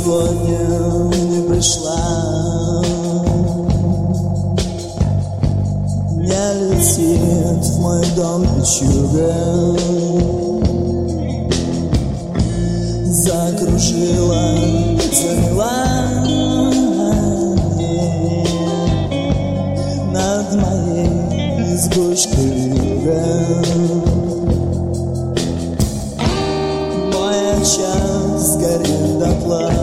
сегодня не пришла, не летит в мой дом печуга, закружила, замела над моей избушкой вьюга. Мой очаг сгорит дотла.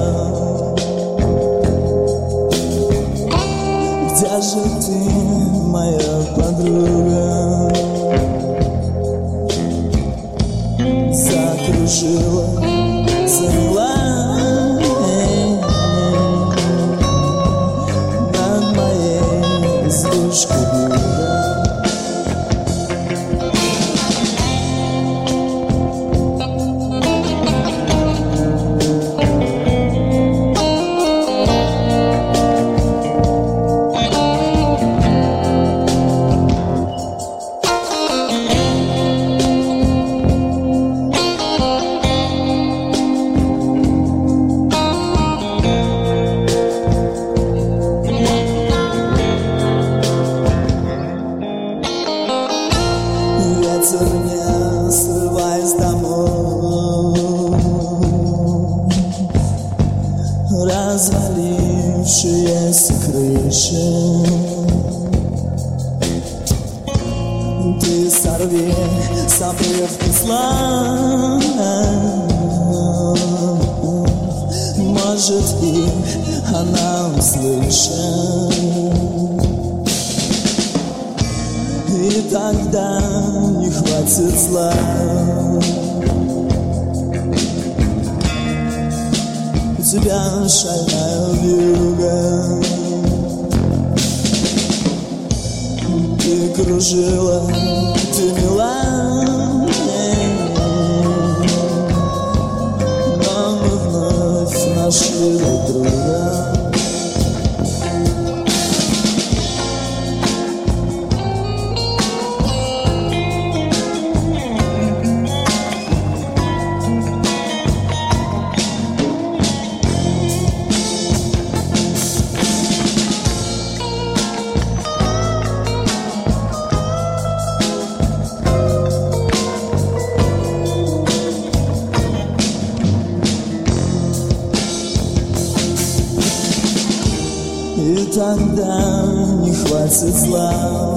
Где же ты, моя подруга? Закружила, замела над моей избушкой вьюга. Ветер не срываясь домой, развалившиеся крыши. Ты сорви с обрывки зла, может, и она услышит. И тогда не хватит зла. У тебя шальная вьюга. Ты кружила, ты мила, но мы вновь нашли друг друга. И тогда не хватит зла.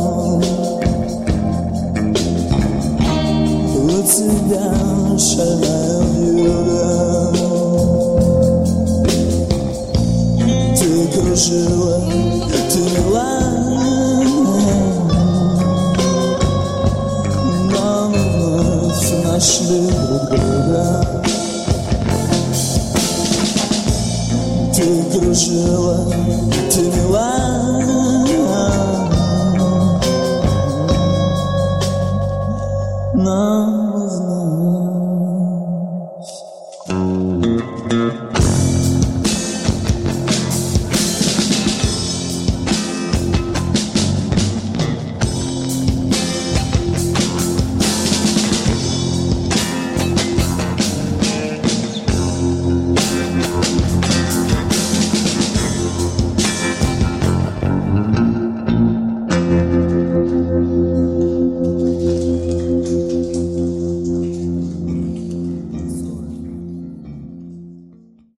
У тебя шальная вьюга. Ты кружила, ты мила, но мы вновь нашли друг друга. Ты кружила, ты мила, но